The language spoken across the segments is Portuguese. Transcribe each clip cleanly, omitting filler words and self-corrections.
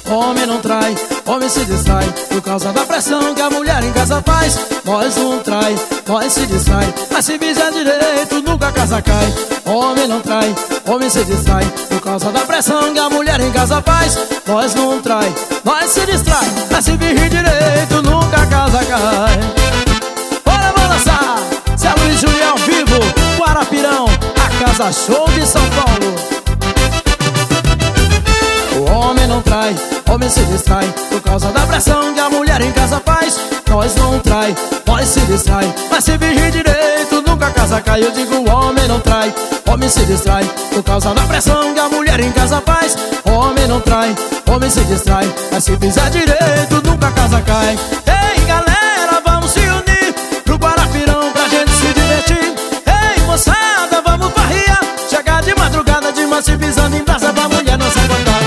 Homem não trai, homem se distrai por causa da pressão que a mulher em casa faz. Nós não trai, nós se distrai, mas se fizer direito nunca a casa cai. Homem não trai, homem se distrai por causa da pressão que a mulher em casa faz. Nós não trai, nós se distrai, mas se viver direito nunca a casa cai. Bora balançar, Zé Luiz Julião vivo, Guarapirão, a casa show de São Paulo. O homem não trai, homem se distrai por causa da pressão que a mulher em casa faz. Nós não trai, nós se distrai, mas se vigir direito nunca a casa cai. Eu digo o homem não trai, homem se distrai por causa da pressão que a mulher em casa faz. Homem não trai, homem se distrai, mas se fizer direito nunca a casa cai. Ei galera, vamos se unir pro Guarapirão pra gente se divertir. Ei moçada, vamos farrear, chegar de madrugada de manhã se pisando em brasa pra mulher não se aguentar.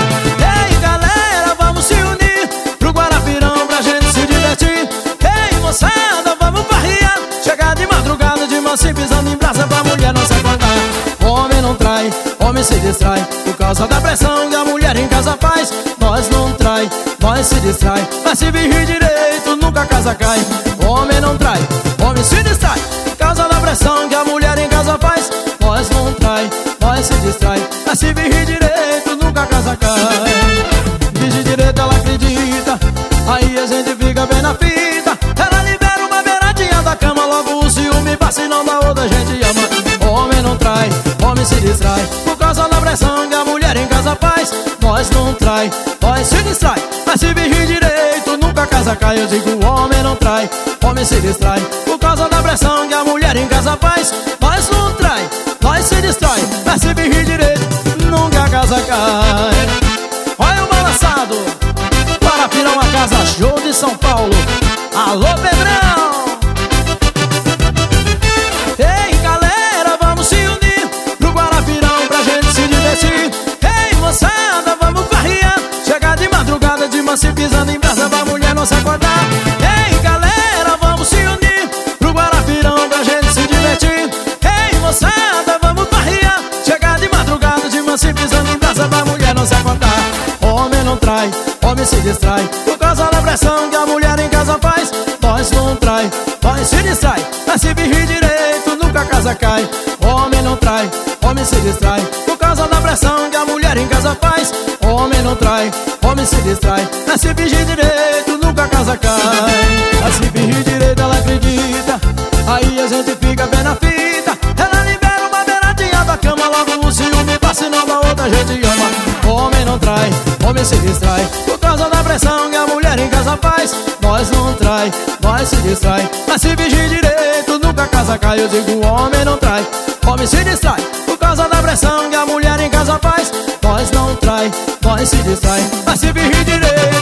Se pisando em brasa pra mulher não se acordar. Homem não trai, homem se distrai por causa da pressão que a mulher em casa faz. Nós não trai, nós se distrai, mas se vigir direito nunca a casa cai. Homem não trai, homem se distrai por causa da pressão que a mulher em casa faz. Nós não trai, nós se distrai, mas se vigir direito nunca a casa cai. Vigir direito ela acredita, aí a gente fica bem na fita. Ela libera uma beiradinha da cama, logo o ciúme passa e não dá outra, a gente ama. Homem não trai, homem se distrai por causa da pressão que a mulher em casa faz. Nós não trai, nós se distrai, mas se vigir direito nunca a casa cai. Eu digo homem não trai, homem se distrai por causa da pressão que a mulher em casa faz. Nós não trai, nós se distrai, mas se vigir direito nunca a casa cai. Olha o balançado, Guarapirão, a casa show de São Paulo. Alô Pedrão! Ei galera, vamos se unir pro Guarapirão pra gente se divertir. Ei moçada, vamos farrear, chegar de madrugada de manhã se pisando em brasa pra mulher não se acordar. Ei galera, vamos se unir pro Guarapirão pra gente se divertir. Ei moçada, vamos farrear, chegar de madrugada de manhã se pisando em brasa pra mulher não se acordar. Homem não trai, homem se distrai por causa da pressão que a mulher em casa faz. Nós não trai, nós se distrai, mas se vigir direito nunca a casa cai. Homem não trai, homem se distrai por causa da pressão que a mulher em casa faz. Homem não trai, homem se distrai, mas se vigir direito nunca a casa cai. Mas se vigir direito ela acredita, aí a gente fica bem na fita. Ela libera uma beiradinha da cama, logo o ciúme passa e não dá outra, a gente ama. Homem não trai, homem se distrai por causa da pressão que a mulher em casa faz. Nós não trai, nós se distrai, mas se vigir direito nunca a casa cai. Eu digo homem não trai, homem se distrai por causa da pressão que a mulher em casa faz. Nós não trai, nós se distrai, mas se vigir direito